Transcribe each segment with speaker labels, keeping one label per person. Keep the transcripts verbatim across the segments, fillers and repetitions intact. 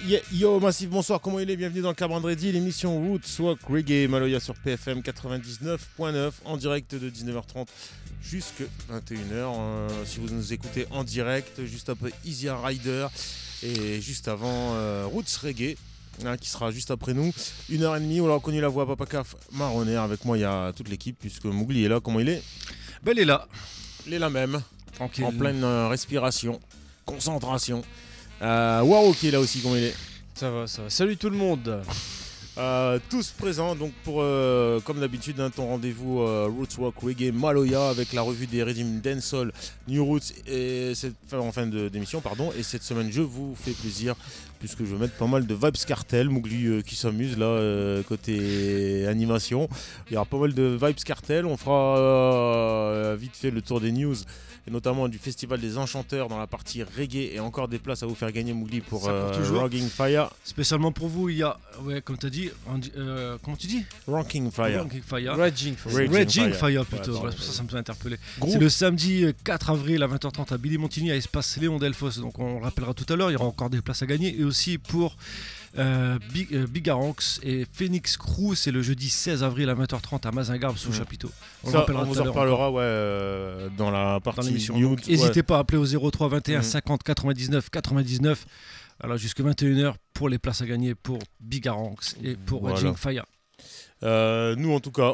Speaker 1: Yeah, yo, Massif, bonsoir, comment il est? Bienvenue dans le Cabrand Ready, l'émission Roots Walk Reggae Maloya sur P F M quatre-vingt-dix-neuf point neuf en direct de dix-neuf heures trente jusqu'à vingt et une heures. Euh, si vous nous écoutez en direct, juste après Easy Rider et juste avant euh, Roots Reggae. Hein, qui sera juste après nous, une heure et demie. On a reconnu la voix, Papa Caf Marronner. Avec moi, il y a toute l'équipe, puisque Mougli est là. Comment il est?
Speaker 2: Ben, il est là.
Speaker 1: Il est là même.
Speaker 2: Tranquille.
Speaker 1: En pleine euh, respiration, concentration. Euh, Waro qui est là aussi, comment il est?
Speaker 3: Ça va, ça va. Salut tout le monde.
Speaker 1: Euh, tous présents, donc pour, euh, comme d'habitude, hein, ton rendez-vous euh, Roots Walk Reggae Maloya avec la revue des Redeem Dancehall New Roots et cette, enfin, en fin de, d'émission, pardon. Et cette semaine, je vous fais plaisir puisque je vais mettre pas mal de Vibes Cartel, Mougli euh, qui s'amuse là euh, côté animation. Il y aura pas mal de Vibes Cartel. On fera euh, vite fait le tour des news. Et notamment du Festival des Enchanteurs dans la partie reggae et encore des places à vous faire gagner, Mougli, pour euh, Rocking Fire.
Speaker 2: Spécialement pour vous, il y a, ouais, comme tu as dit, euh, comment tu dis?
Speaker 1: Rocking Fire.
Speaker 2: Rocking Fire.
Speaker 3: Raging Fire.
Speaker 2: Raging, Raging Fire, Fire plutôt,
Speaker 1: ouais,
Speaker 2: ouais, c'est pour ça que ça me fait interpeller.
Speaker 1: Groupe.
Speaker 2: C'est le samedi quatre avril à vingt heures trente à Billy Montigny à Espace Léon Delfos. Donc on le rappellera tout à l'heure, il y aura encore des places à gagner. Et aussi pour euh, Big, euh, Bigaranx et Phoenix Crew, c'est le jeudi seize avril à vingt heures trente à Mazingarbe sous mmh. chapiteau. On,
Speaker 1: ça, on vous en reparlera ouais, euh, dans la partie
Speaker 2: dans l'émission.
Speaker 1: Youth,
Speaker 2: n'hésitez
Speaker 1: ouais.
Speaker 2: pas à appeler au zéro trois vingt et un
Speaker 1: mmh.
Speaker 2: cinquante quatre-vingt-dix-neuf quatre-vingt-dix-neuf. Alors jusqu'à vingt et une heures pour les places à gagner pour Bigaranx et pour voilà. Raging Fire.
Speaker 1: Euh, nous en tout cas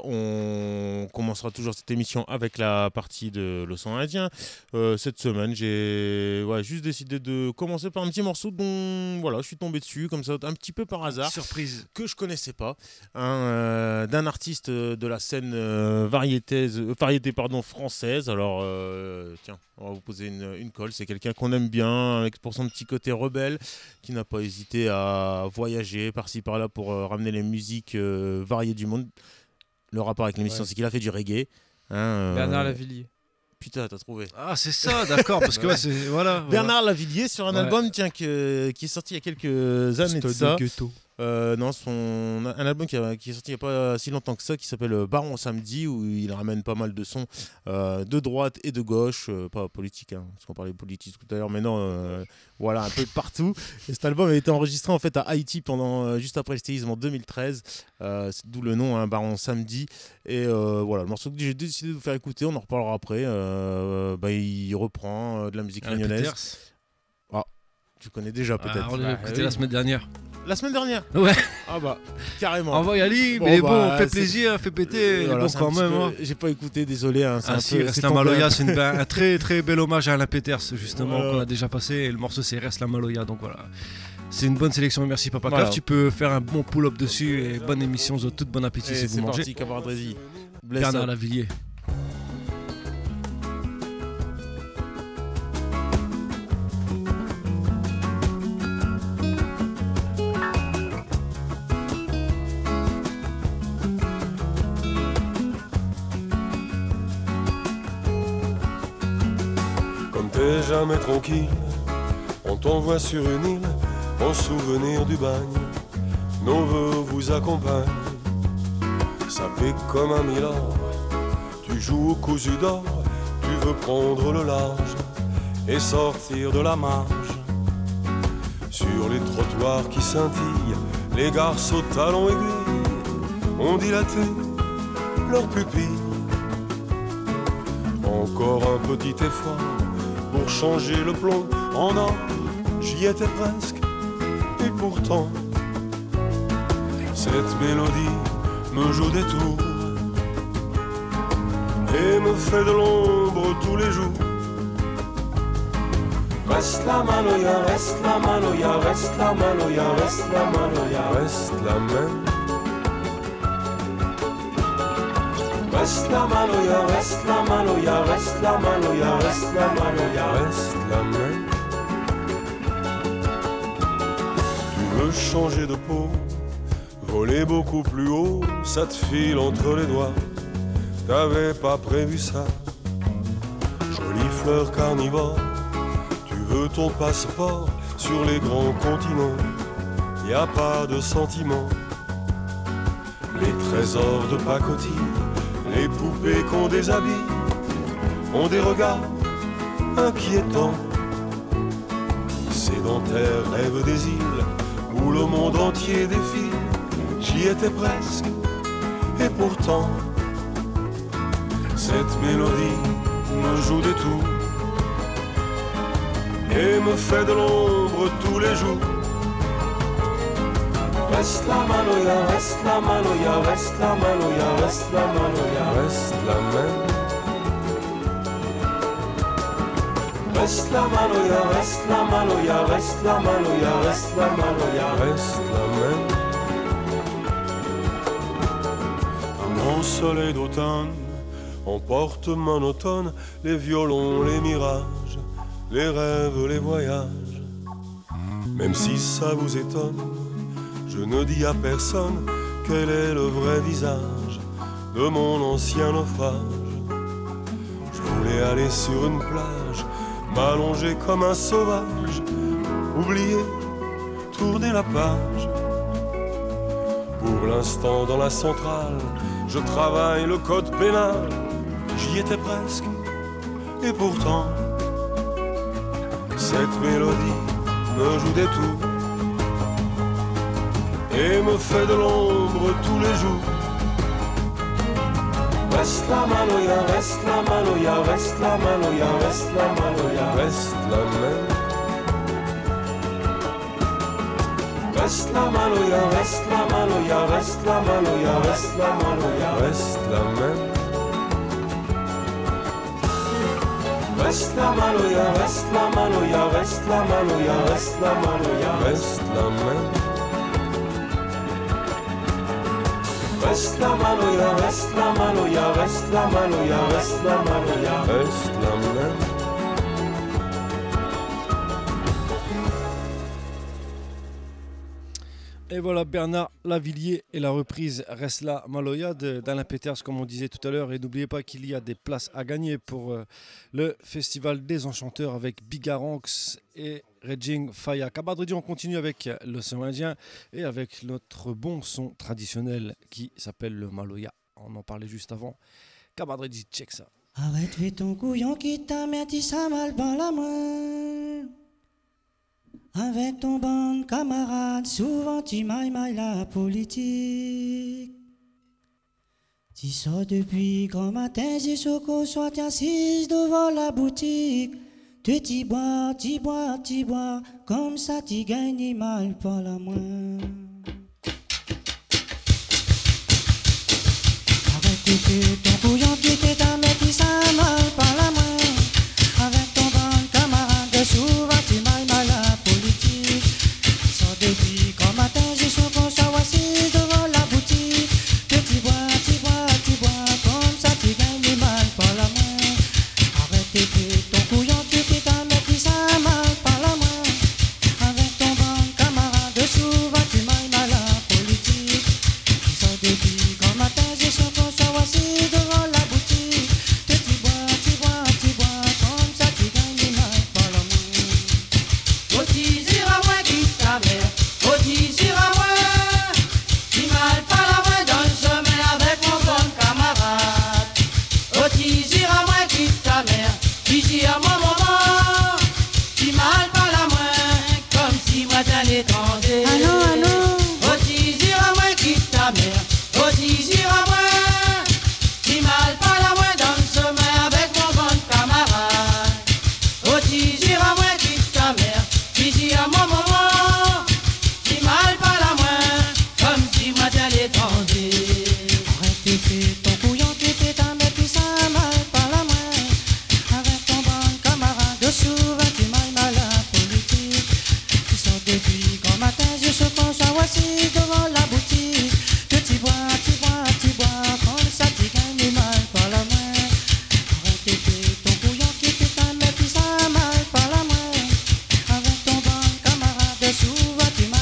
Speaker 1: on commencera toujours cette émission avec la partie de l'océan Indien. Euh, cette semaine j'ai ouais, juste décidé de commencer par un petit morceau dont voilà, je suis tombé dessus comme ça un petit peu par hasard,
Speaker 2: surprise,
Speaker 1: que je connaissais pas, hein, euh, d'un artiste de la scène euh, variété, variété pardon, française. Alors euh, tiens, on va vous poser une, une colle. C'est quelqu'un qu'on aime bien avec, pour son petit côté rebelle, qui n'a pas hésité à voyager par-ci par-là pour euh, ramener les musiques euh, variées du monde. Le rapport avec l'émission, ouais. c'est qu'il a fait du reggae. Hein, euh...
Speaker 3: Bernard Lavillier.
Speaker 1: Putain, t'as trouvé.
Speaker 2: Ah, c'est ça, d'accord, parce que ouais, c'est voilà.
Speaker 1: Bernard
Speaker 2: voilà.
Speaker 1: Lavillier sur un
Speaker 2: ouais.
Speaker 1: album tiens, que, qui est sorti il y a quelques années de ça. Euh, non, son, un album qui, a, qui est sorti il n'y a pas si longtemps que ça, qui s'appelle Baron Samedi, où il ramène pas mal de sons euh, de droite et de gauche, euh, pas politique, hein, parce qu'on parlait de politique tout à l'heure, mais non, euh, voilà, un peu de partout. Et cet album a été enregistré en fait à Haïti pendant, euh, juste après le séisme en deux mille treize, euh, c'est d'où le nom, hein, Baron Samedi. Et euh, voilà, le morceau que j'ai décidé de vous faire écouter, on en reparlera après. Euh, bah, il reprend euh, de la musique réunionnaise. Ah, tu connais déjà peut-être.
Speaker 2: Ah, on l'a écouté ah, la oui. semaine dernière.
Speaker 1: La semaine dernière?
Speaker 2: Ouais.
Speaker 1: Ah bah, carrément.
Speaker 2: On va y aller, bon, mais bah, bon, fait plaisir, fait péter. Euh, bon, quand même. Peu... Hein.
Speaker 1: J'ai pas écouté, désolé. Hein,
Speaker 2: ah, si, Reste la Maloya, c'est une, un très très bel hommage à Alain Peters, justement, voilà. qu'on a déjà passé. Et le morceau, c'est Reste la Maloya. Donc voilà. C'est une bonne sélection, merci Papa voilà. Caf. Tu peux faire un bon pull-up dessus et bonne émission, tout bon appétit si vous mangez.
Speaker 1: C'est parti, Cabaret.
Speaker 2: Bernard Lavillier.
Speaker 4: Jamais tranquille, on t'envoie sur une île en souvenir du bagne. Nos voeux vous accompagnent, ça pique comme un milord. Tu joues au cousu d'or, tu veux prendre le large et sortir de la marge. Sur les trottoirs qui scintillent, les garçons aux talons aiguilles ont dilaté leurs pupilles. Encore un petit effort pour changer le plomb en or, j'y étais presque, et pourtant cette mélodie me joue des tours et me fait de l'ombre tous les jours. Reste la Maloya, reste la Maloya, reste la Maloya, reste la Maloya, reste la même. Reste la Maloya, reste la Maloya, reste la Maloya, reste la Maloya, reste la même. Tu veux changer de peau, voler beaucoup plus haut, ça te file entre les doigts. T'avais pas prévu ça. Jolie fleur carnivore, tu veux ton passeport sur les grands continents. Y a pas de sentiment. Les trésors de pacotille, les poupées qu'on déshabille ont des regards inquiétants. Sédentaires rêvent des îles, où le monde entier défile. J'y étais presque, et pourtant cette mélodie me joue des tours et me fait de l'ombre tous les jours. Reste la maloya, reste la maloya, reste la maloya, reste la maloya, reste la même. Reste la maloya, reste la maloya, reste la maloya, reste la maloya, reste la même. Un grand soleil d'automne emporte monotone les violons, les mirages, les rêves, les voyages. Même si ça vous étonne, je ne dis à personne quel est le vrai visage de mon ancien naufrage. Je voulais aller sur une plage, m'allonger comme un sauvage, oublier, tourner la page. Pour l'instant dans la centrale, je travaille le code pénal. J'y étais presque, et pourtant cette mélodie me joue des tours et me fait de l'ombre tous les jours. Reste la maloya, reste la maloya, reste la maloya, reste la maloya, reste la même. Reste la maloya, reste la maloya, reste la maloya, reste la maloya, reste la même. Reste la maloya, reste la maloya, reste la maloya, reste la maloya, reste la même. Reste la maloya, reste la maloya, reste la maloya, reste la maloya, reste la même.
Speaker 2: Et voilà Bernard Lavillier et la reprise Reste la Maloya d'Alain Peters, comme on disait tout à l'heure. Et n'oubliez pas qu'il y a des places à gagner pour euh, le Festival des Enchanteurs avec Bigaranx et Raging Faya. Kabadridi, on continue avec l'océan Indien et avec notre bon son traditionnel qui s'appelle le Maloya. On en parlait juste avant. Kabadridi, check ça.
Speaker 5: Arrête, fais ton couillon qui t'a mis ça mal dans la main. Avec ton bon camarade, souvent tu mailles mailles la politique. Tu sors depuis grand matin jusqu'au soir, tu assises devant la boutique. Tu t'y bois, t'y bois, t'y bois, comme ça tu gagnes mal par la main. Arrête de faire ton couillon qui t'a mis ça mal par la main. Avec ton bon camarade, souvent tu mailles mal la politique. Sors depuis grand matin jusqu'au soir, assis devant la boutique. Tu t'y bois, t'y bois, t'y bois, comme ça tu gagnes mal par la main. Arrête de faire ton couillon.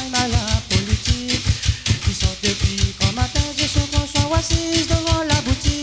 Speaker 5: Assise devant la boutique.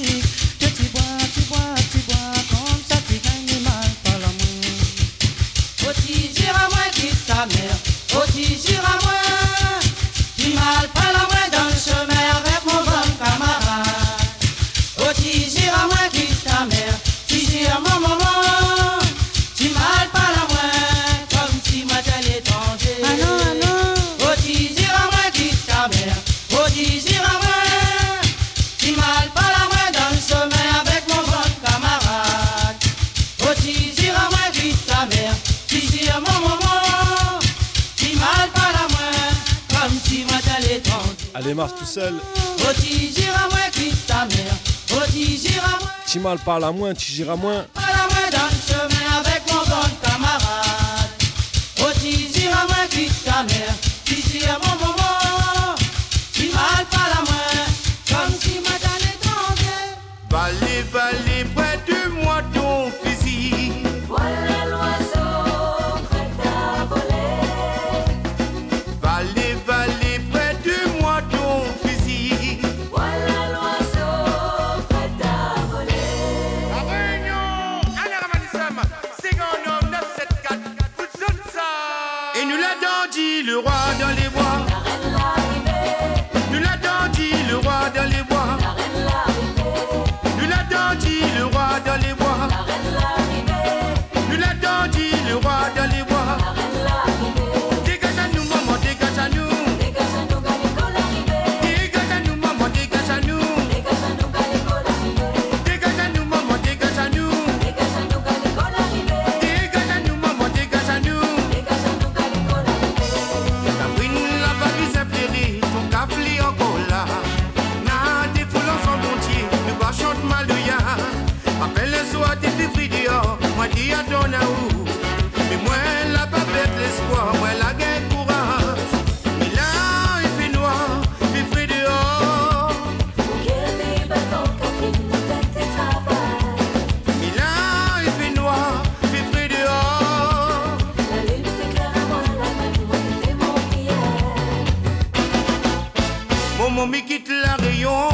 Speaker 2: démarre tout seul.
Speaker 5: Oh, tu iras moins quitte ta mère. Oh, tu iras moins.
Speaker 2: Timal parle à moins, tu iras moins.
Speaker 5: Parle à moins dans le chemin avec mon bon camarade. Oh, tu iras moins quitte ta mère. Tu iras mon maman. Timal parle à moins. Comme si moi d'un étranger.
Speaker 6: Balez, balez près de moi ton fusil.
Speaker 5: Voilà l'oiseau prêt à voler.
Speaker 6: Balez, balez près de moi ton fusil.
Speaker 5: Voilà l'oiseau prêt à voler.
Speaker 6: La Réunion, Alain Ramanissam, second homme neuf sept quatre, vous sonne ça. Et nous l'a dit le roi dans les bois.
Speaker 5: La reine l'arrivée.
Speaker 6: Nous l'a dit le roi dans les bois.
Speaker 5: La reine l'arrivée.
Speaker 6: Nous l'a dit le roi dans les bois.
Speaker 5: La reine l'arrivée.
Speaker 6: Nous l'a dit le roi dans les bois.
Speaker 5: La reine l'arrivée.
Speaker 6: Dégage à nous, maman, dégage à nous.
Speaker 5: Dégage à nous, Galéco l'arrivée.
Speaker 6: Dégage à nous, maman, dégage à nous.
Speaker 5: Dégage à nous, Galéco l'arrivée.
Speaker 6: Dégage à nous, maman, dégage à nous.
Speaker 5: Dégage à nous, Galéco l'arrivée.
Speaker 6: Dégage à nous, maman, dégage à nous.
Speaker 5: Dégage à nous, Galéco l'arrivée.
Speaker 6: Ta brune, la babie s'appelait, ton café encore là. Na, des foules ensemble entier, nous pas chante mal de ya. Appelle le soir, t'es février dehors, moi dis à ton aou. Mais moi, la babette l'espoir, moi la gagne courage. Mais là, il fait noir, il fait frais dehors.
Speaker 5: Quel bâton Catherine, tête et travail.
Speaker 6: Mais là, il fait noir, il fait frais dehors.
Speaker 5: La lune s'éclaire à moi, la même moi c'est mon prière.
Speaker 6: Mon momie quitte la Réunion.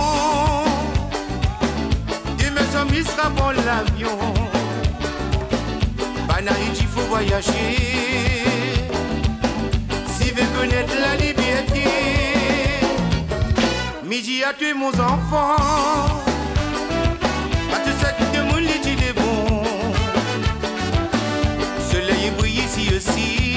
Speaker 6: Demain, son il sera pour l'avion. Banaït, il faut voyager. Si veut connaître la liberté. Midi à tuer mon enfant. Pas tout ça qui te moule, il est bon. Soleil brille ici aussi.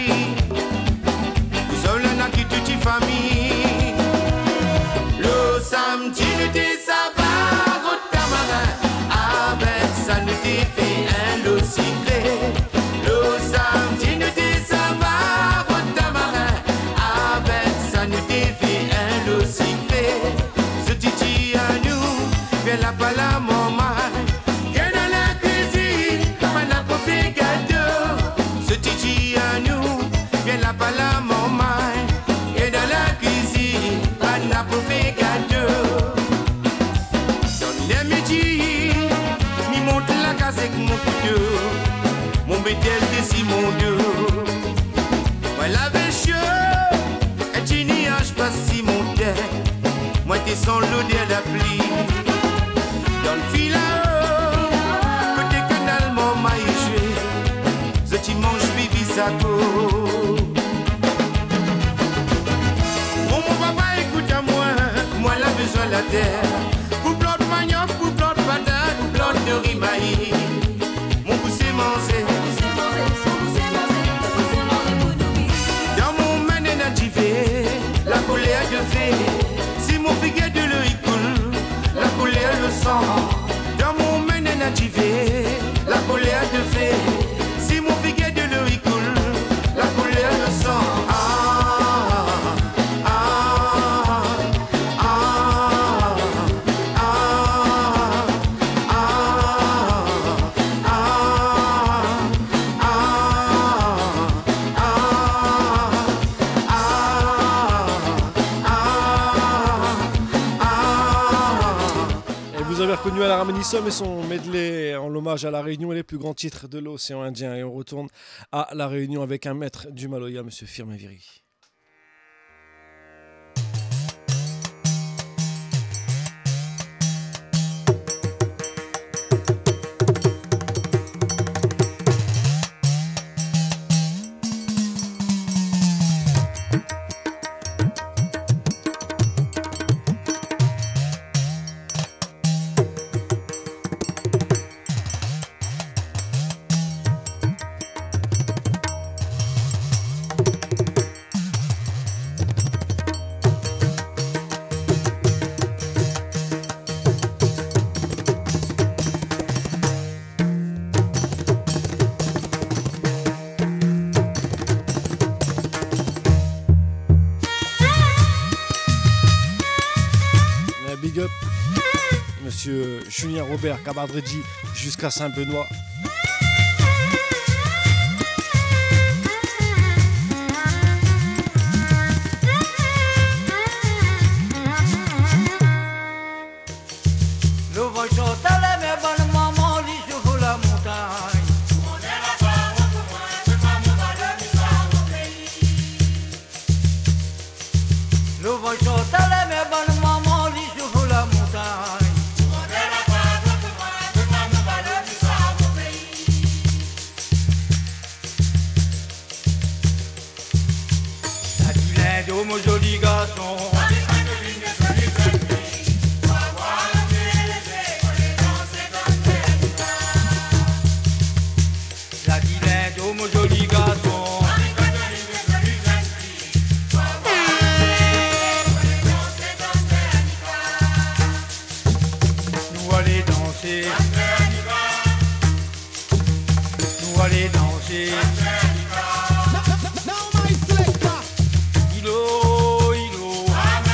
Speaker 6: Vous avez l'un qui toute une famille. Le samedi, nous t'es ça va, votre camarade. Avec ça, nous t'es fait un lot cyclé. Le samedi, nous t'es ça va, votre camarade. Avec ça, nous t'es fait un lot cyclé. Ce titi à nous, viens la pas la maman. Viens dans la cuisine, pas n'a pas fait gâteau. Ce titi à nous, viens la pas la maman. Viens dans la cuisine, pas n'a pas fait gâteau. Dans les midis, mi monte la case avec mon couteau. Mon bétel de mon dos. Moi la chaud, et tu n'y as pas si mon tête. Moi t'es sans l'odeur de la pluie. Dans le fil à côté canal, mon maïs joué. Ce dimanche, bibi sako. Mon mon papa écoute à moi, moi la besoin de la terre. Pour plot de manioc, pour plot de patate, pour plot de riz maïs. Mon poussé manger. Dans mon main nativé, la colère de fée. Si mon figuier de l'œil coule, la colère le sang. Dans mon main nativé, la colère de fée. Si mon figuier de l'œil coule, la colère le sang. Ah, ah, ah, ah, ah,
Speaker 2: Et vous avez reconnu Alain Ramanissam et son medley en hommage à la Réunion et les plus grands titres de l'océan Indien. Et on retourne à la Réunion avec un maître du Maloya, monsieur Firmin Viry. Monsieur Julien Robert Cabadredji jusqu'à Saint-Benoît.
Speaker 7: Le vent chante à la mer, bonne maman, lit sur la montagne. On est là-bas, on peut moins, mais pas mon malheur, ni ça, mon pays. Le vent chante à la mer, bonne maman, lit sur la montagne. On est là-bas, on peut moins, mais pas mon malheur, ni ça, mon pays. La Guylaine, oh mon joli garçon. Oh mon joli garçon, nous allons danser, nous allons danser. Ilo, ilo,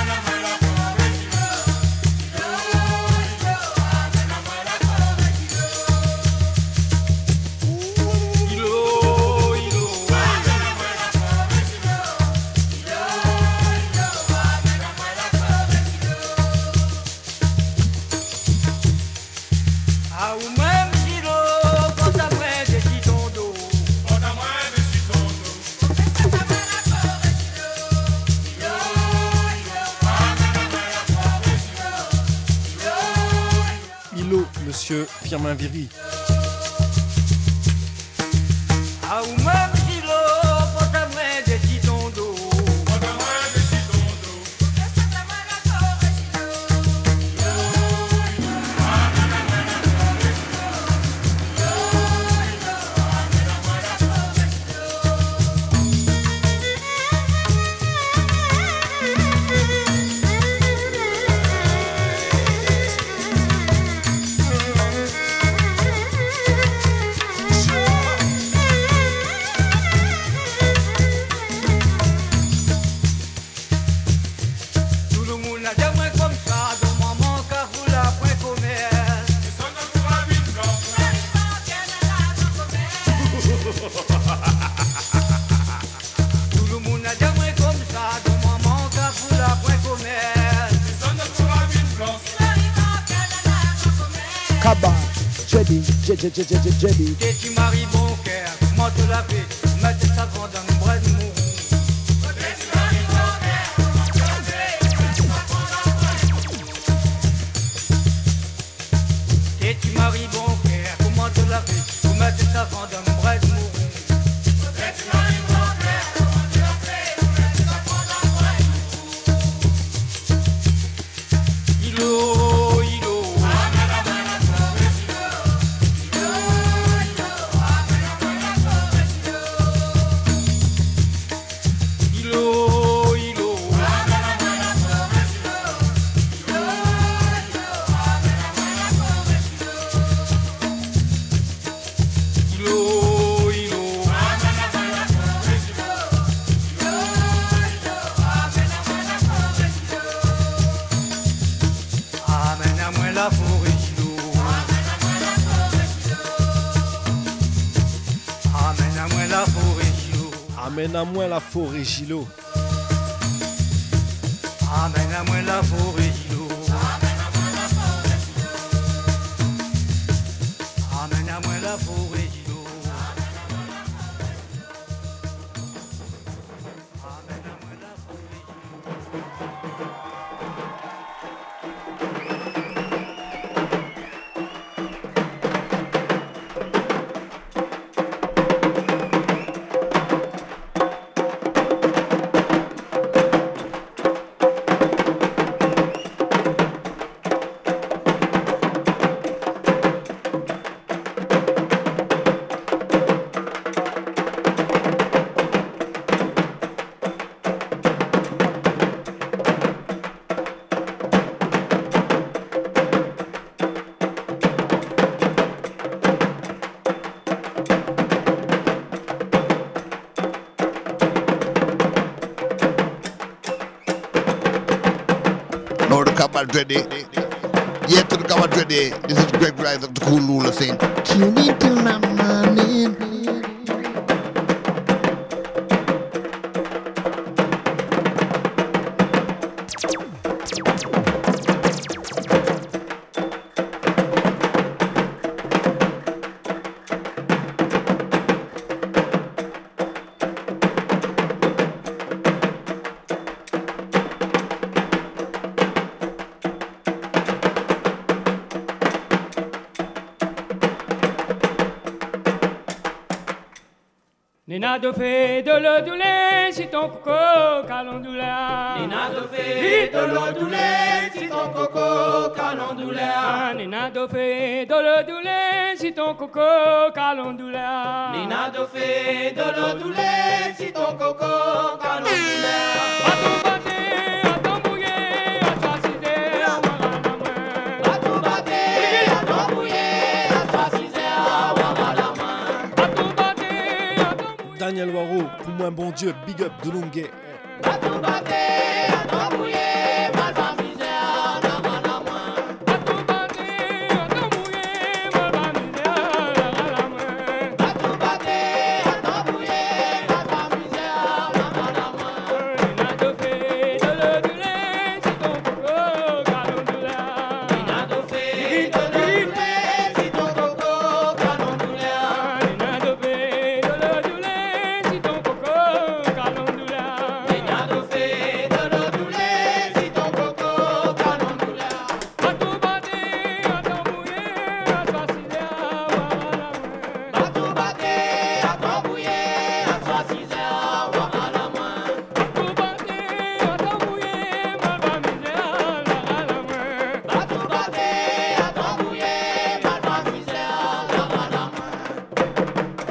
Speaker 7: ah ou même si l'eau, quand t'as moins de si ton dos, quand t'as moins de si ton dos, ça t'a mal à corps et si l'eau, ilo, ilo, ah mais la mal à corps et si l'eau, ilo,
Speaker 2: Ilo, monsieur Firmin Viry.
Speaker 7: ah ou même si l'eau, quand t'as moins de si ton dos, quand t'as moins de si ton dos, ça t'a mal à corps et si l'eau, ilo, ilo, ah mais la mal à corps et si l'eau, ilo, ilo, ah mais la mal à corps et si tout le monde a des moins comme ça, de maman car vous la point commerce. Tout le monde a des moins comme ça, de maman car vous la point commerce.
Speaker 8: Kaba, Jedi, Jedi, Jedi, Jedi, Jedi.
Speaker 7: Et tu maries bon cœur, comment te la fais, mettre sa grande dans le bras de mouron. Et tu maries bon cœur, comment te la fais, pour mettre sa grande dans le bras de mouron. Ilo, ilo, ilo, ilo, ilo, ilo, amène-moi la forêt Gilo, amène-moi la forêt Gilo,
Speaker 2: Amène-moi la forêt Gilo.
Speaker 7: amène-moi la forêt Gilo, amène-moi la forêt Gilo, amène-moi la forêt Gilo.
Speaker 9: Cabal Dready. Yeah, to the Gawad Ready. This is Greg Rise of the Cool Lula saying, tune in till the morning.
Speaker 10: Nina do fe de le doulé si ton coco calondoula.
Speaker 7: Nina do fe de le doulé si ton coco calondoula.
Speaker 10: Nina do fe de le doulé si ton coco calondoula.
Speaker 7: Nina do fe de le doulé si ton coco calondoula.
Speaker 10: A tout baté, à t'embrouiller, à t'assiser, à voir la main.
Speaker 7: A tout baté, à t'embrouiller, à t'assiser, à voir la main.
Speaker 10: A tout baté, à t'embrouiller.
Speaker 2: Daniel Waro, pour moi, bon Dieu, big up de Lungue.
Speaker 7: A tout baté, à t'embrouiller, mal va misère, à voir la main.
Speaker 10: A tout baté, à t'embrouiller, mal va misère, à voir la main.
Speaker 7: A tout baté, à t'embrouiller, mal va misère, à voir la main.
Speaker 10: Nina do fe de le doulé si ton coco calondoula.
Speaker 7: Nina do fe de le doulé si ton coco calondoula.
Speaker 10: Nina do fe de le doulé si ton coco calondoula.
Speaker 7: Nina do fe de le doulé si ton coco calondoula.
Speaker 10: A tout baté, à t'embrouiller, à t'assiser, à voir la main.
Speaker 7: A tout baté, à t'embrouiller, à t'assiser, à voir la main.
Speaker 10: A tout baté, à t'embrouiller, mal va misère, à la main.
Speaker 7: A tout baté, à t'embrouiller, mal va misère, à voir la main.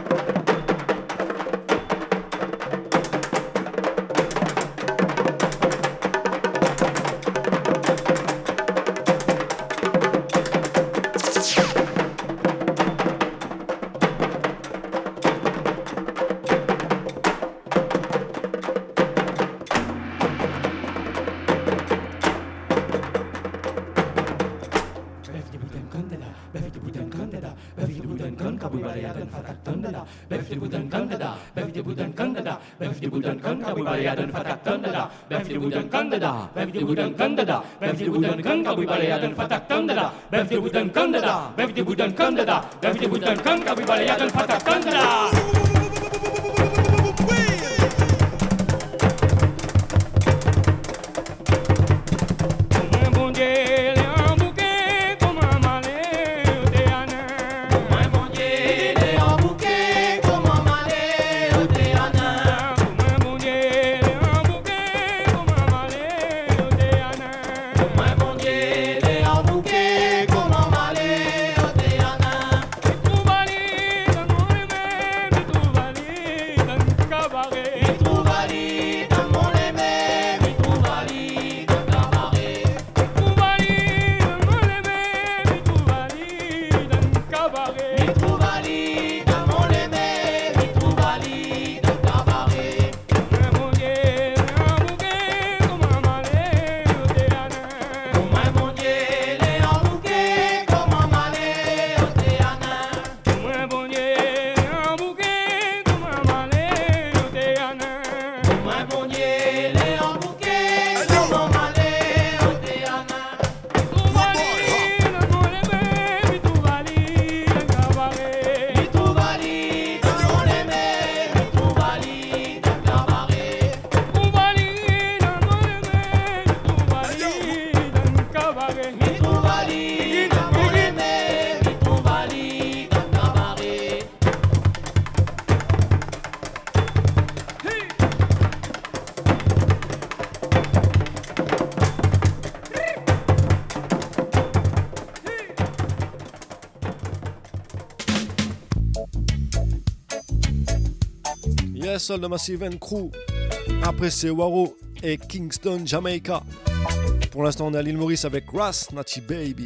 Speaker 2: Yes, de Massive and Crew. Après, c'est Waro et Kingston, Jamaica. Pour l'instant, on est à l'île Maurice avec Ras, Natty Baby.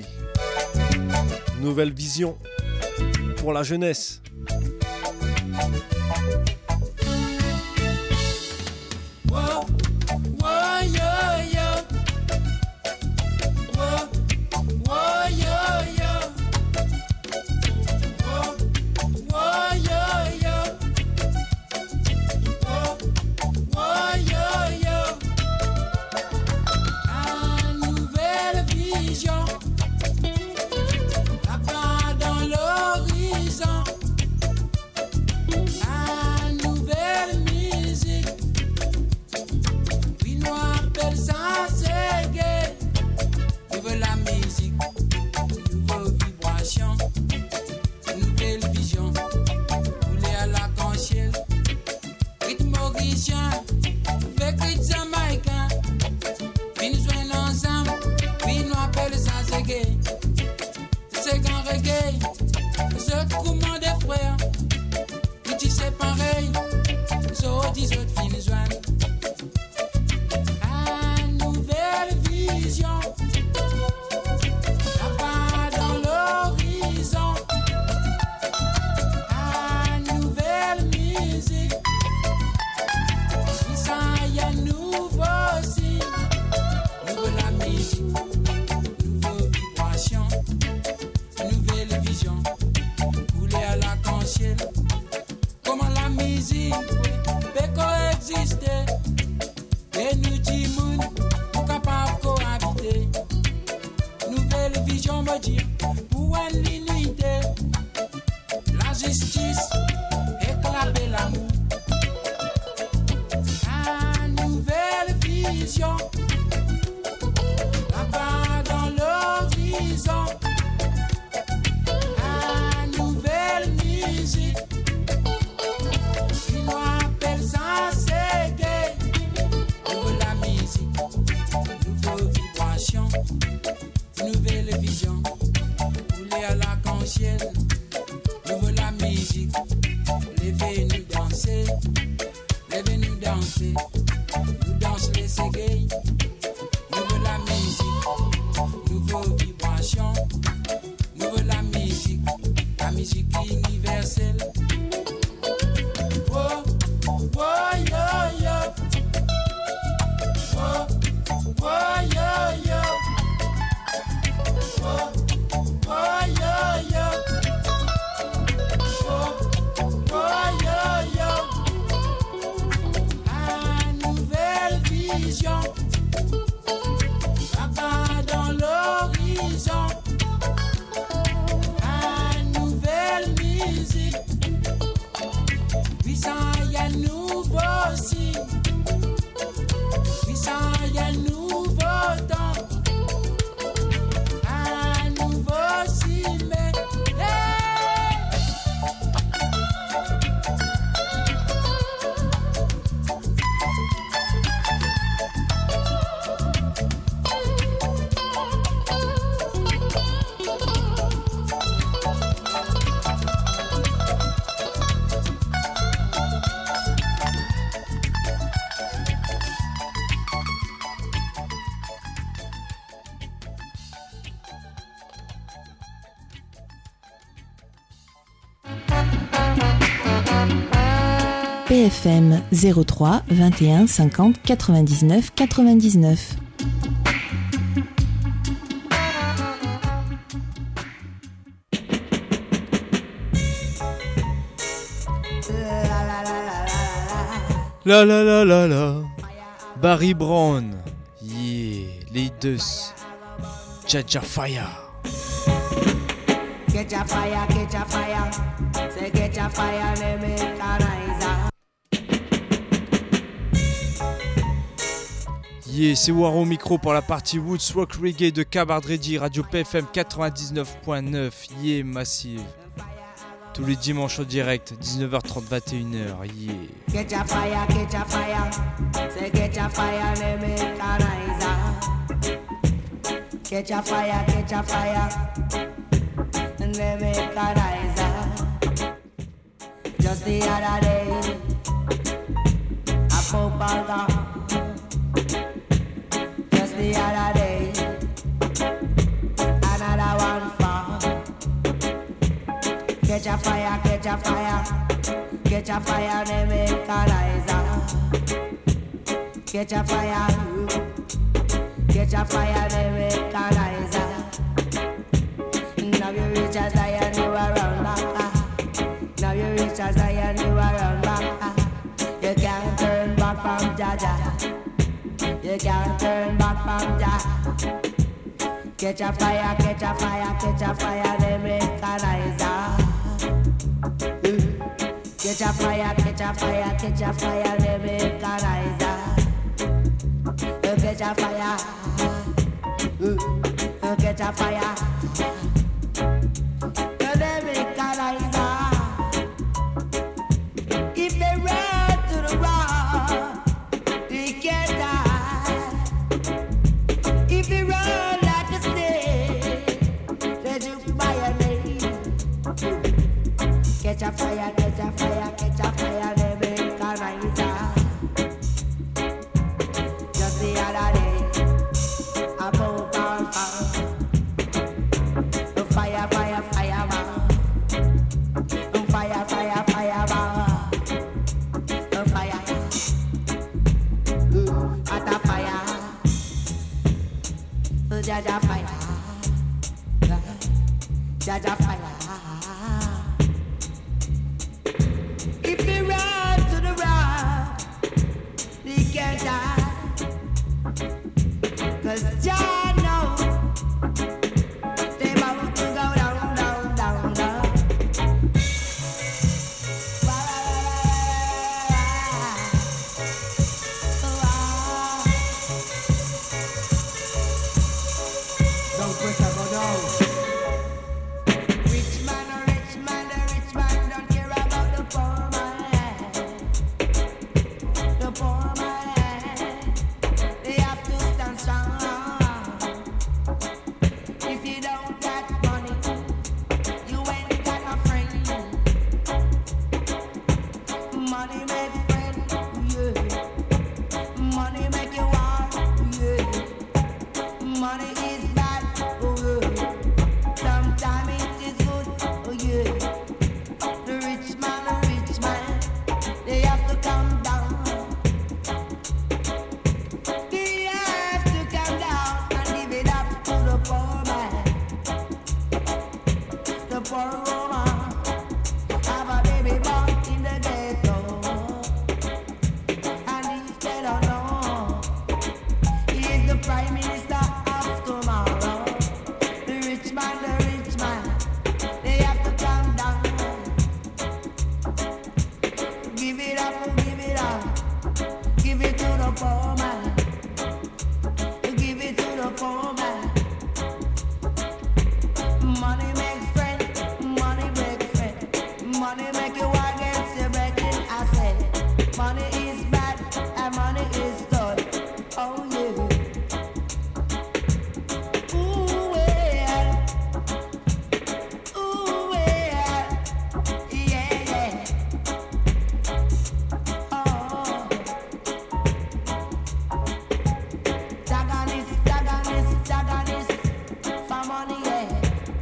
Speaker 2: Nouvelle vision pour la jeunesse.
Speaker 7: Whoa, whoa, yeah, yeah. Whoa, whoa,
Speaker 11: c'est qu'un reggae, ce courant des frères, qui dit c'est pareil, ce dit ce fin joint. À nouvelle vision, là-bas dans l'horizon, à nouvelle musique, puis ça y a nouveau signe, nouveau la musique. Nouvelle vision, couler à l'arc-en-ciel. Comment la musique peut coexister? Et nous disons, nous capables de cohabiter. Nouvelle vision me dit, pour l'unité, la justice, éclater l'amour. Ah, nouvelle vision, là-bas dans l'horizon. Nouvelle vision, couler à l'arc-en-ciel. Nouveau la musique, levez-nous danser, levez-nous danser, nous danse les ségay. Nouveau la musique, nouveau vibration, nouveau la musique, la musique universelle. Oh, oh, yo, yo. Oh, oh, yo, yo. Oh, oh, yo, yo. Oh, oh, yo, yo. À nouvelle vision, là-bas dans l'horizon. À nouvelle musique, puis ça y a nouveau signe, puis ça y a nouveau temps.
Speaker 12: P F M zéro trois vingt et un cinquante quatre-vingt-dix-neuf quatre-vingt-dix-neuf.
Speaker 3: La la la la la. Barry Brown. Yeah. Leaders. Jaja Fire.
Speaker 7: Get your fire, get your fire. Say get your fire, let me canalize.
Speaker 3: Yeah, c'est War au micro pour la partie Woods Rock Reggae de Cabardreddy, Radio P F M quatre-vingt-dix-neuf point neuf. Yeah, massive. Tous les dimanches au direct, dix-neuf heures trente, vingt et une heures. Yeah.
Speaker 7: Get your fire, get your fire. Say get your fire, let me canalize. Get your fire, get your fire. Let me canalize. Just the other day, I spoke about just the other day, another one fall. Get your fire, get your fire, get your fire, let me canalize. Get your fire, get your fire, let me canalize. Now you reach a Zion, you are around back. Now you reach a Zion, you are around back. You can't turn back from Jaja. You can't turn back from Jaja. Get your fire, get your fire, get your fire, let me canalize. Get your fire, get your fire, get your fire, let me canalize. Get your fire, get your fire. If they run to the rock, they can't die. If they run like a snake, they just fire.
Speaker 5: Catch a fire, catch a fire, catch a fire, they make a riser. Just the other day, a power fire. Fire, fire, fire, man. Fire, fire, fire, man. Fire. At a fire. Jaja fire. Jaja fire. If they run to the rock, they can't die. Cause Jah knows they bout to go down, down, down, down. Don't push up, go down. Rich man, a rich man, a rich man don't care about the poor man. The poor man, they have to stand strong. If you don't got money, you ain't got a friend. Money make friend, yeah. Money make you war, yeah. Money is bad, oh yeah. Sometimes it is good, oh yeah. The rich man, the rich man, they have to come down. They have to come down and give it up to the poor man. The poor woman have a baby born in the ghetto, and instead of know, he is the prime minister of tomorrow. The rich man, the rich man, they have to come down. Give it up, give it up, give it to the poor man. Give it to the poor man. Money make friend, money make friend. Money make you work against your brethren. I said, money is bad and money is good. Oh yeah. Ooh well, ooh well, yeah yeah. Oh, Daganis, Daganis, Daganis, for money, yeah.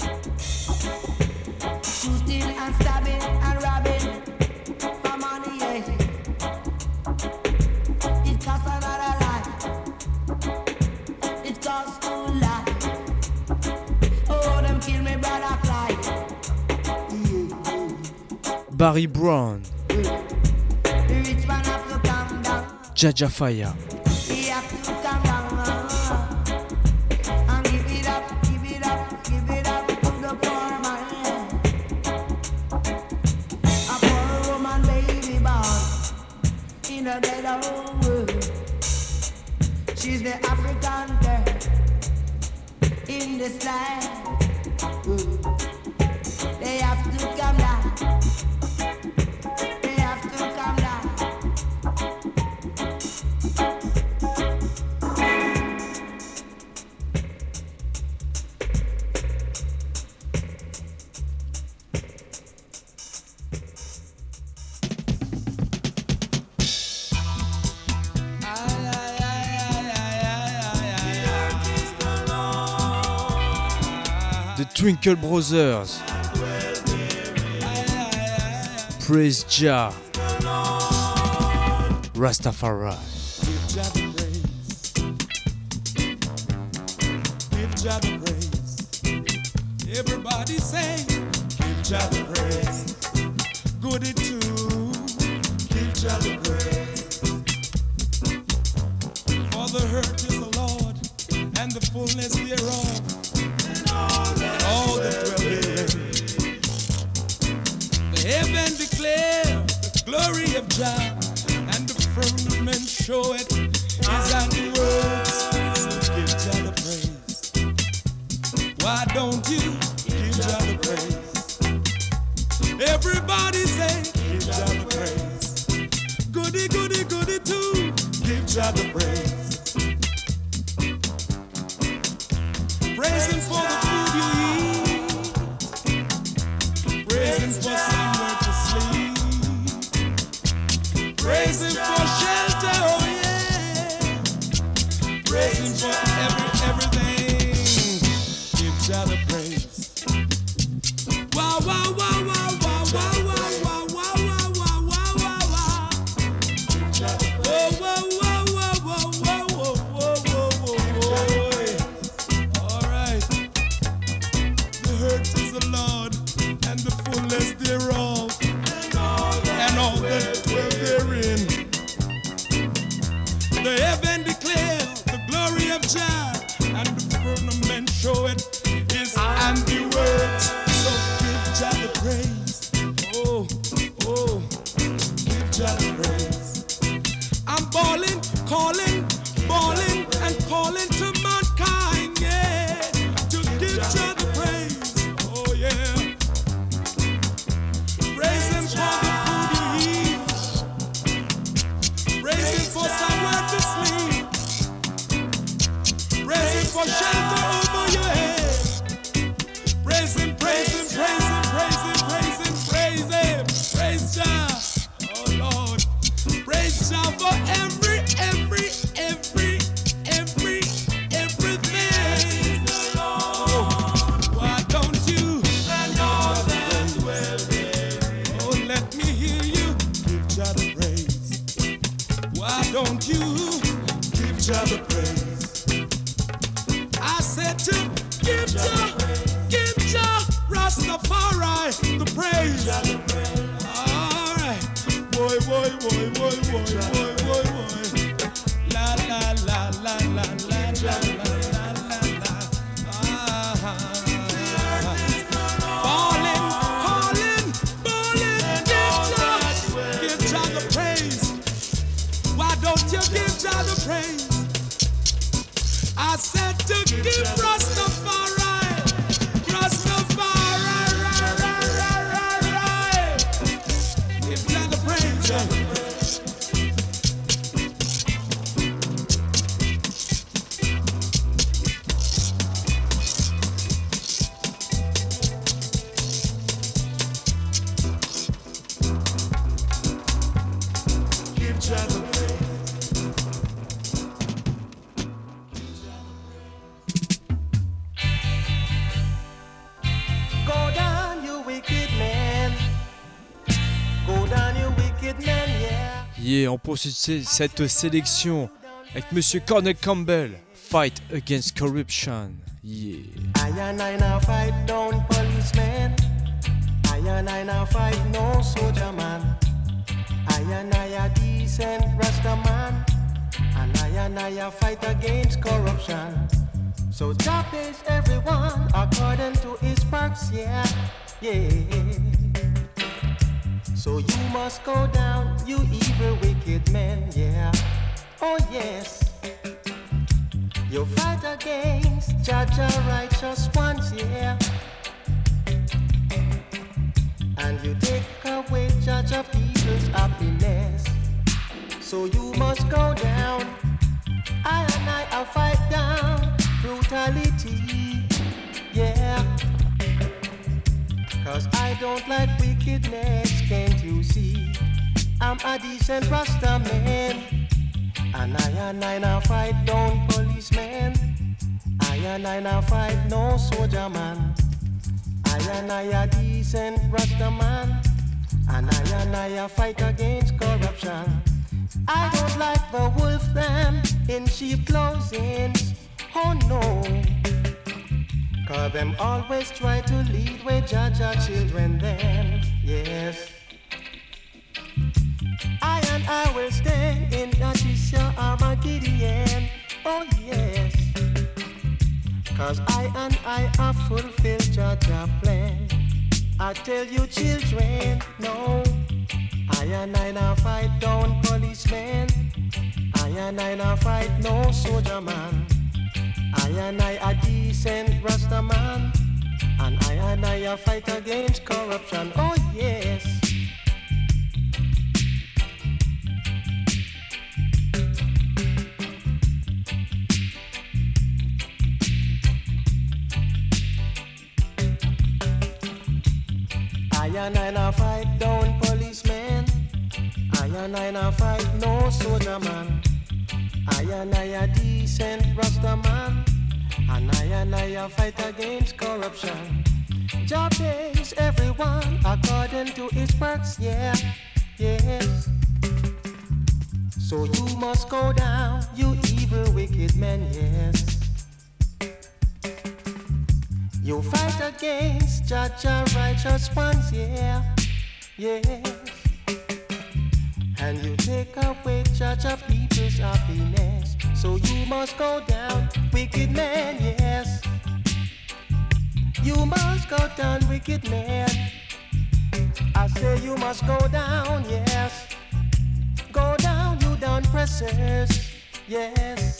Speaker 5: Shooting and stabbing and robbing for money, yeah. It costs another life. It costs two lives. Oh, them kill me brother Clyde.
Speaker 3: Barry Brown,
Speaker 5: The rich man have to come down.
Speaker 3: Jaja Fire.
Speaker 5: He have to come down and give it up, give it up, give it up to the poor man. A poor woman baby born in a ghetto world. She's the African girl in this land. They have to come down. They have to come down.
Speaker 3: The Twinkle Brothers. Praise Jah. Rastafari.
Speaker 11: Give Jah the praise. Everybody say, give Jah the praise. Goody too, give Jah the praise. For the hurt is the Lord, and the fullness thereof, and all that dwell therein. The heaven declare the glory of Jah, and the firmament show it his handiworks. So give Jah the praise. Why don't you give Jah the praise? Everybody say, give Jah the praise. Goody, goody, goody too, give Jah the praise. Praise Him for the food you eat. praising for somewhere to sleep, praising for shelter, oh yeah, praising for every everything. Give Jah the praise. Wow, wow, wow, wow, wow, wow, wow, wow, wow, wow, wow, wow, wow. Whoa, whoa, whoa, whoa, whoa, whoa, whoa, whoa, whoa, whoa. All right. The earth is the Lord, and the fullness thereof, and all that dwell therein. The heaven declare the glory of Jah, and the firmament show it his handiworks. So give Jah the praise. Oh, oh, give Jah the praise. I'm balling, calling, balling, and calling to mankind, yeah, to give Jah the praise. Oh yeah, praise Him for the food you eat, praise Him for somewhere to sleep, praise Him for shelter over your head. Praise Him, praise Him, praise Him, praise Him, praise Him, praise Him, praise Jah. Oh Lord, praise Jah for every, every, every, every, everything. Oh, why don't you? And all that will be. Oh, let me hear you. Give Jah the praise. Why don't you give Jah the praise? I said to give Jah, give Jah Rastafari the praise. All right, boy, boy, boy, boy, boy, boy, boy, boy. La la la la la la la la la la la. Ah, balling, calling, balling. Give Jah, give Jah the praise. Why don't you give Jah the praise? I said to give Rastafari, Rastafari, give Jah the praise. Give Jah the praise.
Speaker 13: Go down, you wicked man. Go down, you wicked man, yeah.
Speaker 3: Yeah, on poursuit c- cette sélection avec Monsieur Cornel Campbell. Fight against corruption. Yeah.
Speaker 13: I and I now fight down policemen. I and I now fight no soldier man. I and I a decent Rasta man. And I and I a fight against corruption. So Jah pays everyone according to his perks, yeah, yeah. So you must go down, you evil wicked men, yeah. Oh yes. You fight against Jah Jah righteous ones, yeah. And you take away Jah Jah people's happiness. So you must go down. I and I a fight down brutality, yeah. Cause I don't like wickedness, can't you see? I'm a decent Rasta man. And I and I now fight down policemen. I and I now fight no soldier man. I and I a decent Rasta man. And I and I a fight against corruption. I don't like the wolf them in sheep clothing. Oh no. Cause them always try to lead with Jah Jah children then. Yes. I and I will stand in Natisha Armageddon. Oh yes. Cause I and I have fulfilled Jah Jah plan. I tell you children, no. I and I now fight down policemen. I and I now fight no soldier man. I and I a decent Rasta man. And I and I a fight against corruption. Oh yes. I I and I not fight down policemen. I and I not fight no soldier man. I and I a decent Rasta man. And I and I a fight against corruption. Jah pays everyone according to his works, yeah, yes. So you must go down, you evil wicked men, yes. You fight against Jah Jah righteous ones, yeah, yes. And you take away Jah Jah people's happiness. So you must go down, wicked men, yes. You must go down, wicked man. I say you must go down, yes. Go down, you down pressers, yes.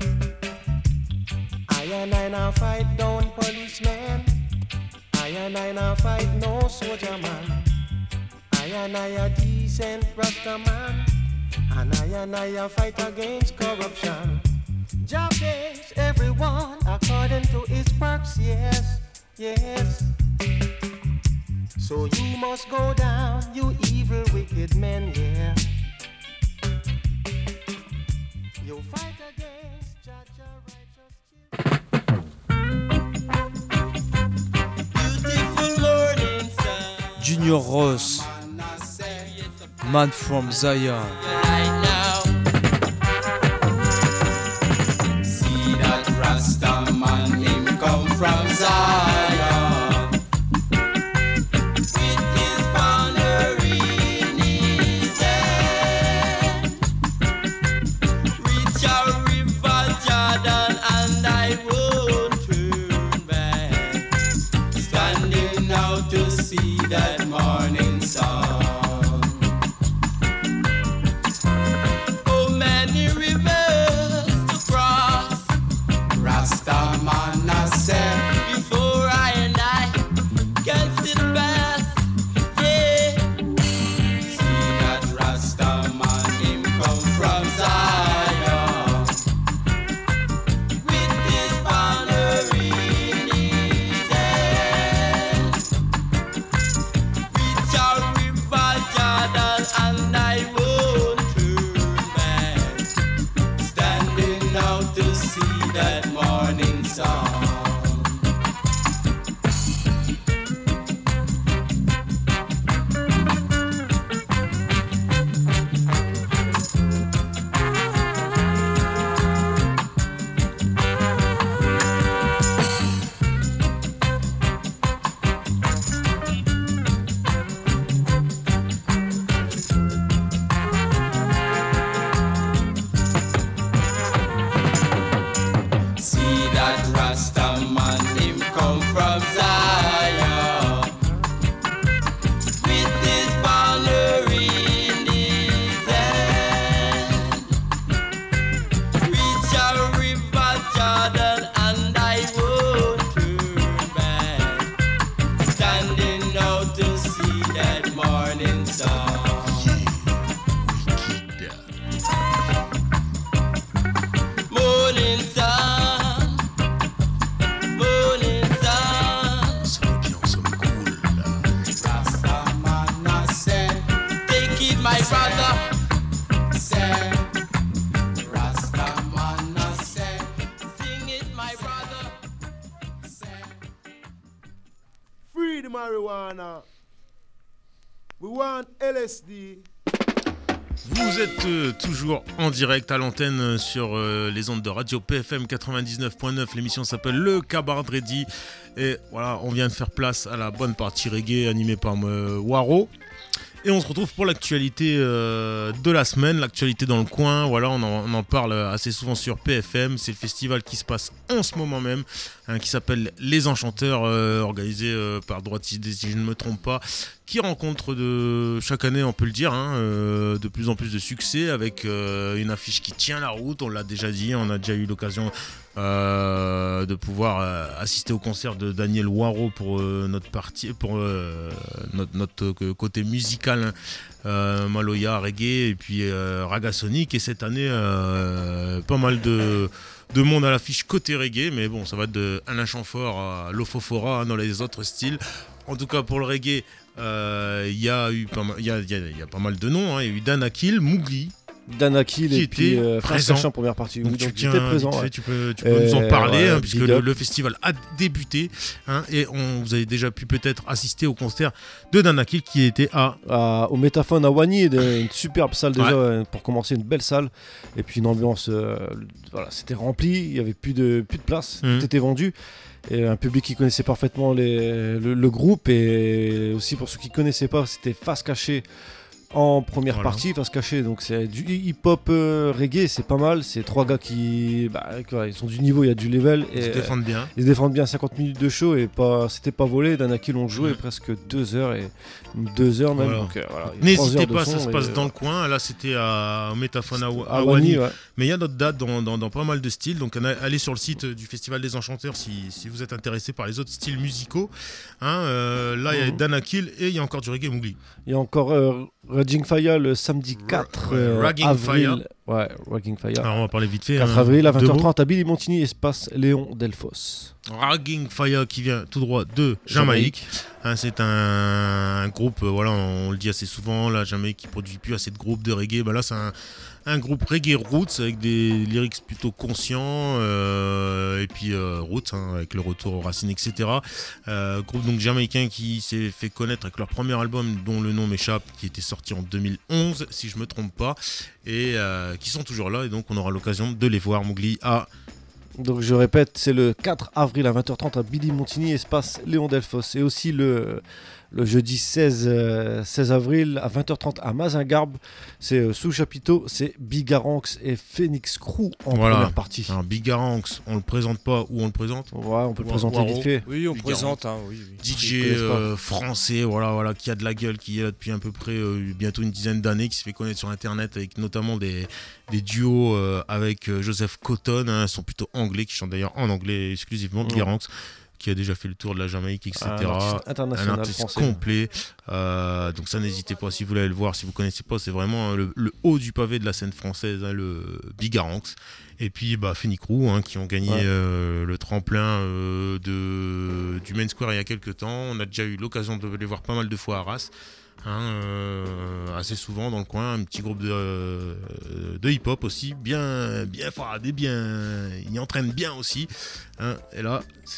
Speaker 13: I and I now fight down policemen. I and I now fight no soldier man. I and I a decent Rasta man. And I and I a fight against corruption. Jah pays everyone according to his works, yes. Yes. So you must go down, you evil wicked men, yeah. You fight against Jah Jah righteous.
Speaker 3: Beautiful morning sun. Junior Ross, man from Zion.
Speaker 14: Right now, see that Rasta man, him come from Zion. That morning sun. Oh, many rivers to cross. Rasta man, I said, before I and I can sit back. Yeah. See that Rasta man, him come from Zion. With his banner in his hand. And I won't turn back, standing out to see that morning sun.
Speaker 15: Marijuana. We want L S D.
Speaker 1: Vous êtes euh, toujours en direct à l'antenne euh, sur euh, les ondes de Radio P F M quatre-vingt-dix-neuf point neuf. L'émission s'appelle Le Cabardretti. Et voilà, on vient de faire place à la bonne partie reggae animée par euh, Waro. Et on se retrouve pour l'actualité euh, de la semaine, l'actualité dans le coin. Voilà, on en, on en parle assez souvent sur P F M. C'est le festival qui se passe en ce moment même, hein, qui s'appelle Les Enchanteurs, euh, organisé euh, par Droitiste, si je ne me trompe pas, qui rencontre de chaque année, on peut le dire, hein, euh, de plus en plus de succès avec euh, une affiche qui tient la route. On l'a déjà dit, on a déjà eu l'occasion euh, de pouvoir euh, assister au concert de Daniel Waro pour euh, notre partie, pour euh, notre, notre euh, côté musical, hein, euh, Maloya, reggae et puis euh, Raga Sonic. Et cette année, euh, pas mal de de monde à l'affiche côté reggae, mais bon, ça va de Alain Chamfort à Lofofora, hein, dans les autres styles. en tout cas pour le reggae, il euh, y a eu pas mal, il y a, y a, y a pas mal de noms. Il hein. y a eu Dan Akil, Mowgli.
Speaker 2: Dan Akil et puis euh, présent en première partie.
Speaker 1: Donc,
Speaker 2: oui,
Speaker 1: tu,
Speaker 2: donc
Speaker 1: tiens,
Speaker 2: présent,
Speaker 1: fait,
Speaker 2: ouais.
Speaker 1: tu peux, tu peux euh, nous en parler, ouais, hein, puisque le, le festival a débuté. Hein, et on, vous avez déjà pu peut-être assister au concert de Dan Akil qui était à...
Speaker 2: à au Métaphone à Wany, une superbe salle déjà, ouais. Pour commencer, une belle salle. Et puis une ambiance, euh, voilà, c'était rempli, il n'y avait plus de, plus de place, mmh. Tout était vendu. Et un public qui connaissait parfaitement les, le, le groupe. Et aussi pour ceux qui ne connaissaient pas, c'était Face Cachée. En première voilà. partie, Face Cachée, donc c'est du hip-hop euh, reggae, c'est pas mal. C'est trois gars qui, bah, quoi, ils sont du niveau, il y a du level.
Speaker 1: Ils
Speaker 2: et,
Speaker 1: se défendent bien.
Speaker 2: Euh, ils se défendent bien, cinquante minutes de show et pas, c'était pas volé. Dan Akil on joué mmh. presque deux heures et deux heures même.
Speaker 1: Voilà.
Speaker 2: Donc, euh, voilà,
Speaker 1: n'hésitez pas, ça se passe dans le coin. Là, c'était à Métaphone à, à, à Wany, ouais. Mais il y a d'autres dates dans, dans, dans pas mal de styles. Donc allez sur le site du Festival des Enchanteurs si, si vous êtes intéressé par les autres styles musicaux. Hein, euh, là, il mmh. y a Dan Akil et il y a encore du reggae Mowgli.
Speaker 2: Il y a encore euh, Raging Fire le samedi quatre euh,
Speaker 1: Ragging
Speaker 2: avril.
Speaker 1: Fire.
Speaker 2: Ouais, Ragging Fire.
Speaker 1: Alors on va parler vite fait.
Speaker 2: quatre
Speaker 1: hein,
Speaker 2: avril à vingt heures trente à Billy Montigny, espace Léon Delphos.
Speaker 1: Ragging Fire qui vient tout droit de Jamaïque. Hein, c'est un, un groupe, euh, voilà, on, on le dit assez souvent, la Jamaïque qui produit plus assez de groupes de reggae. Ben là, c'est un, un groupe reggae roots avec des lyrics plutôt conscients euh, et puis euh, roots hein, avec le retour aux racines, et cetera. Euh, groupe donc jamaïcain qui s'est fait connaître avec leur premier album dont le nom m'échappe, qui était sorti en deux mille onze si je me trompe pas, et euh, qui sont toujours là et donc on aura l'occasion de les voir. Mowgli à
Speaker 2: Donc je répète, c'est le quatre avril à vingt heures trente à Billy Montigny, espace Léon Delphos. Et aussi le, le jeudi seize avril à vingt heures trente à Mazingarbe. C'est euh, sous chapiteau, c'est Bigaranx et Phoenix Crew en voilà. première partie.
Speaker 1: Alors Bigaranx, on le présente pas ou on le présente?
Speaker 2: Ouais, on peut le présenter Waro. Vite fait.
Speaker 3: Oui, on présente. Hein, oui, oui.
Speaker 1: D J euh, français, voilà, voilà, qui a de la gueule, qui est là depuis à peu près euh, bientôt une dizaine d'années, qui se fait connaître sur Internet avec notamment des, des duos euh, avec euh, Joseph Cotton, hein, sont plutôt anglais, qui chantent d'ailleurs en anglais exclusivement, Bigaranx. Qui a déjà fait le tour de la Jamaïque, et cetera.
Speaker 2: Un artiste international,
Speaker 1: un artiste
Speaker 2: français.
Speaker 1: complet. Euh, donc ça, n'hésitez pas si vous voulez aller le voir, si vous connaissez pas, c'est vraiment le, le haut du pavé de la scène française, hein, le Bigaranx. Et puis bah, Phoenix Crew, hein, qui ont gagné ouais. euh, le tremplin euh, de, du Main Square il y a quelques temps. On a déjà eu l'occasion de les voir pas mal de fois à Arras. Hein, euh, assez souvent dans le coin, un petit groupe de, euh, de hip-hop aussi, bien, bien fardé, bien, ils entraînent bien aussi. Hein, et là,